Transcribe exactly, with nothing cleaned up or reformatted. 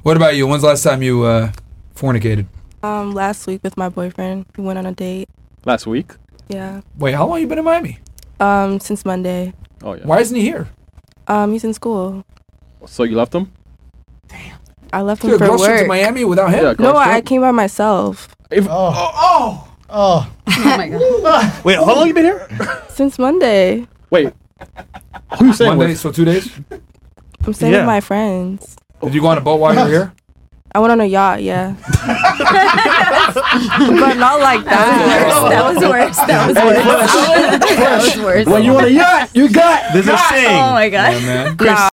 What about you? When's the last time you uh, fornicated? Um, last week with my boyfriend. We went on a date. Last week? Yeah. Wait, how long you been in Miami? Um, since Monday. Oh yeah. Why isn't he here? Um, he's in school. So you left him? I left him Dude, for girl sent to work. Miami without him? Yeah, No, girls I trip. came by myself. If, Oh. Oh. Oh. Oh my god. Wait, how long you been here? Since Monday. Wait. Who you saying Monday, with? so two days? I'm staying Yeah. with my friends. Did you go on a boat while you were here? I went on a yacht, yeah. But not like that. That was worse. That was worse. That was worse. When you on a yacht, you got. There's a saying. Oh my god. Yeah, man. Nah.